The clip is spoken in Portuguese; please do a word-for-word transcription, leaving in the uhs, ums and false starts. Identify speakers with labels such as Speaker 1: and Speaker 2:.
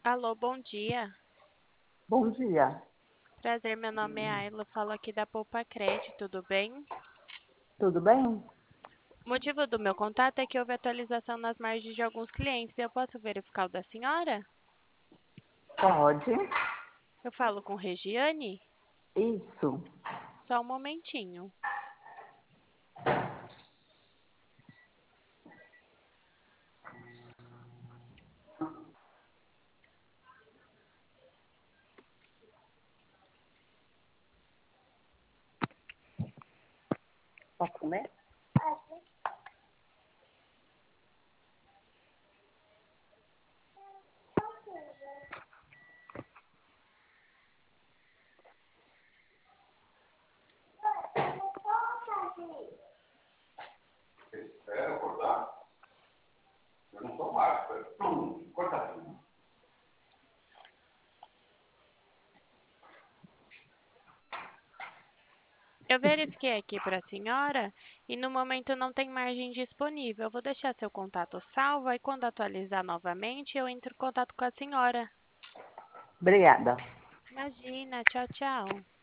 Speaker 1: Alô, bom dia.
Speaker 2: Bom dia,
Speaker 1: Prazer, meu nome é Ayla, falo aqui da Poupa Crédito, tudo bem?
Speaker 2: tudo bem?
Speaker 1: O motivo do meu contato é que houve atualização nas margens de alguns clientes. Eu posso verificar o da senhora?
Speaker 2: Pode.
Speaker 1: Eu falo com Regiane?
Speaker 2: Isso.
Speaker 1: Só um momentinho.
Speaker 2: Posso comer? Espera cortar. Eu não sou mágico. Corta tudo.
Speaker 1: Eu verifiquei aqui para a senhora e no momento não tem margem disponível. Eu vou deixar seu contato salvo e quando atualizar novamente eu entro em contato com a senhora.
Speaker 2: Obrigada.
Speaker 1: Imagina, tchau, tchau.